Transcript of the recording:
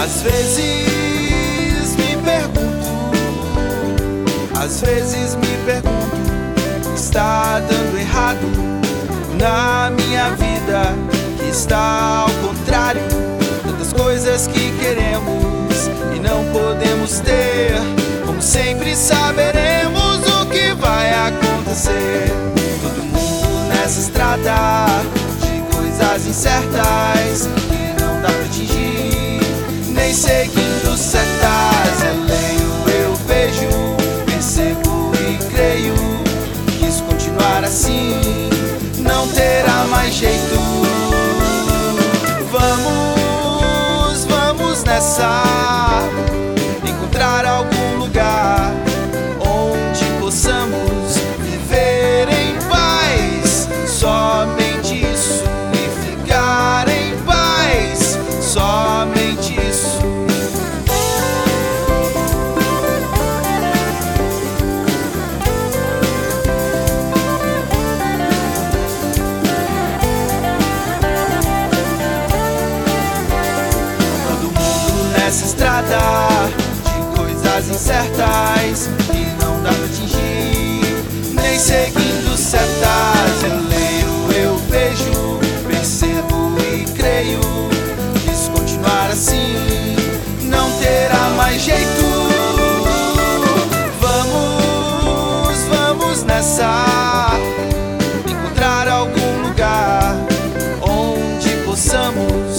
Às vezes me pergunto, está dando errado na minha vida, que está ao contrário, tantas coisas que queremos e não podemos ter. Como sempre saberemos o que vai acontecer. Todo mundo nessa estrada de coisas incertas que não dá pra atingir, nem seguindo setas. Eu leio, eu vejo, percebo e creio que isso continuar assim não terá mais jeito. Vamos nessa, encontrar algum lugar onde possamos viver em paz, somente isso, e ficar em paz, somente isso. Nessa estrada de coisas incertas que não dá pra atingir, nem seguindo setas. Eu leio, eu vejo, percebo e creio que se continuar assim não terá mais jeito. Vamos nessa, encontrar algum lugar onde possamos